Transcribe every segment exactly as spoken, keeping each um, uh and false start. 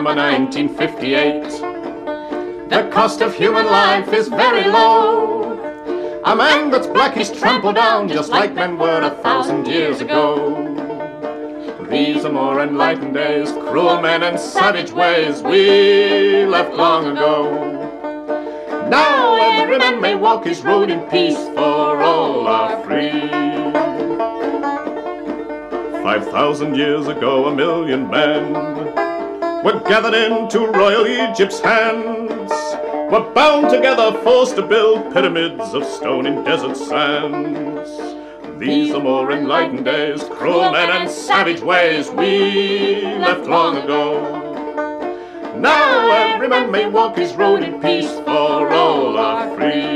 summer nineteen fifty-eight. The cost of human life is very low. A man that's black is trampled down just like men were a thousand years ago. These are more enlightened days, cruel men and savage ways we left long ago. Now every man may walk his road in peace, for all are free. Five thousand years ago a million men were gathered into royal Egypt's hands, were bound together, forced to build pyramids of stone in desert sands. These are more enlightened days, cruel men and savage ways we left long ago. Now every man may walk his road in peace, for all are free.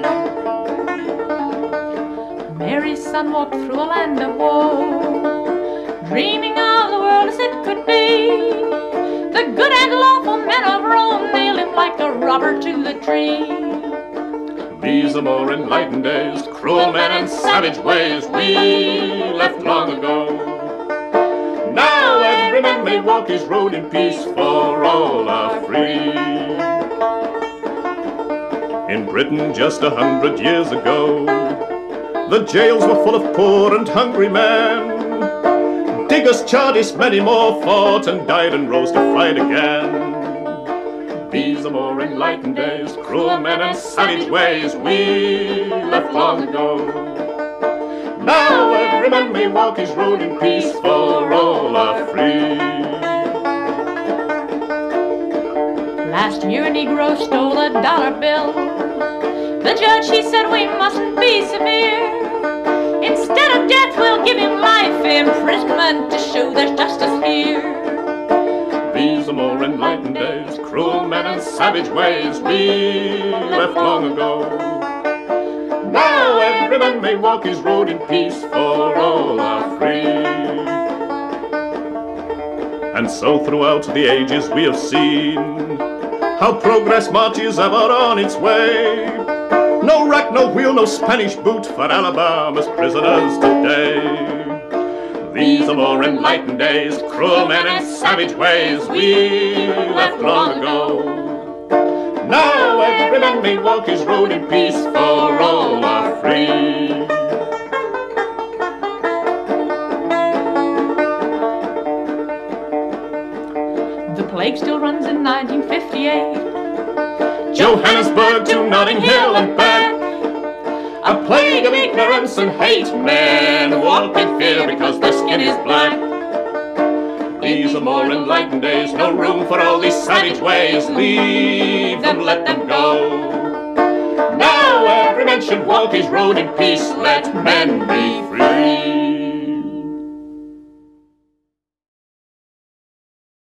Mary's son walked through a land of woe, dreaming of the world as it could be. The good and lawful men of Rome nailed him like a robber to the tree. These are more enlightened days, cruel men and savage ways we left long ago. Now every man may walk his road in peace, for all are free. In Britain just a hundred years ago, the jails were full of poor and hungry men. Diggers, chartists, many more fought and died and rose to fight again. These are more enlightened days, cruel men and savage ways we left long ago. Now every man may walk his road in peace, for all are free. Last year a Negro stole a dollar bill. The judge, he said, we mustn't be severe. Instead of death, we'll give him life imprisonment to show there's justice here. These are more enlightened days, cruel men and savage ways we left long ago. Now every man may walk his road in peace, for all are free. And so throughout the ages we have seen how progress marches ever on its way. No rack, no wheel, no Spanish boot for Alabama's prisoners today. These are more enlightened days, cruel men and savage ways we left long ago. Now every man may walk his road in peace, for all are free. The plague still runs in nineteen fifty-eight. Johannesburg to Notting Hill and back. A plague of ignorance and hate. Men walk in fear because their skin is black. These are more enlightened days, no room for all these savage ways. Leave them, let them go. Now every man should walk his road in peace. Let men be free.